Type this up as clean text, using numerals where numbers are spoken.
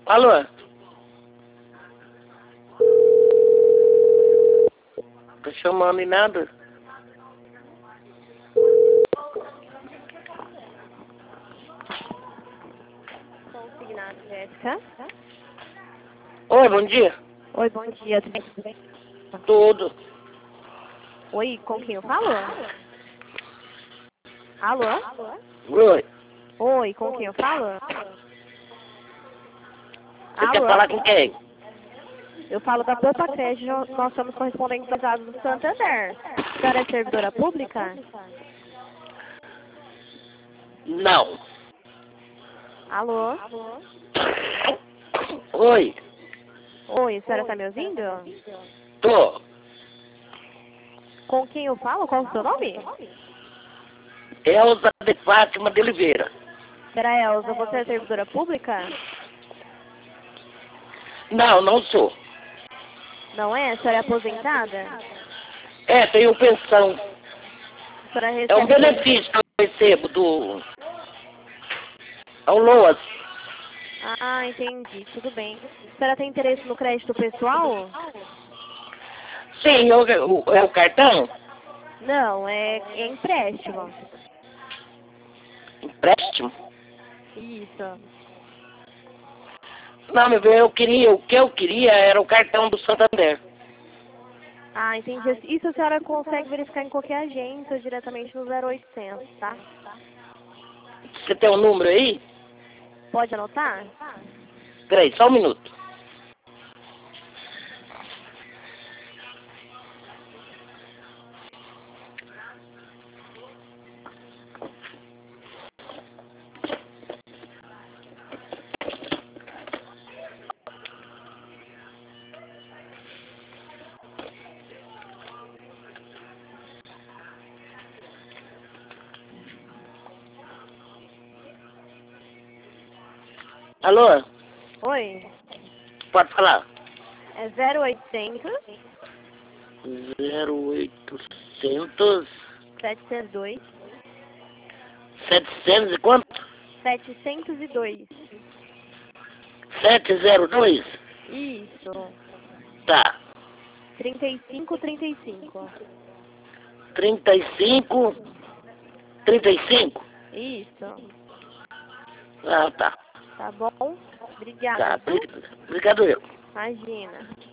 Alô? Tô chamando e nada. Consignado, Jéssica. Oi, bom dia. Oi, bom dia, tudo bem? Tudo. Oi, com quem eu falo? Alô? Oi. Oi, com quem eu falo? Você quer Alô? falar com quem? Eu falo da Poupa Crédito, nós somos correspondentes baseados do Santander. A senhora é servidora pública? Não. Alô? Oi. Oi, a senhora está me ouvindo? Tô. Com quem eu falo? Qual o seu nome? Elza de Fátima de Oliveira. Será Elza, você é servidora pública? Não, não sou. Não é? A senhora é aposentada? É, tenho pensão. A senhora É um recebe... benefício que eu recebo do... ao LOAS. Ah, entendi, tudo bem. A senhora tem interesse no crédito pessoal? Sim, é o cartão? Não, é empréstimo. Empréstimo? Isso. Não, meu bem, o que eu queria era o cartão do Santander. Ah, entendi. Isso a senhora consegue verificar em qualquer agência ou diretamente no 0800, tá? Você tem um número aí? Pode anotar? Peraí, só um minuto. Alô? Oi. Pode falar. É 0800 0800 702 700 e quanto? 702. 702? Isso. Tá. 3535. 35. 35? Isso. Ah, tá. Tá bom? Obrigada, Tá. viu? Obrigado eu. Imagina.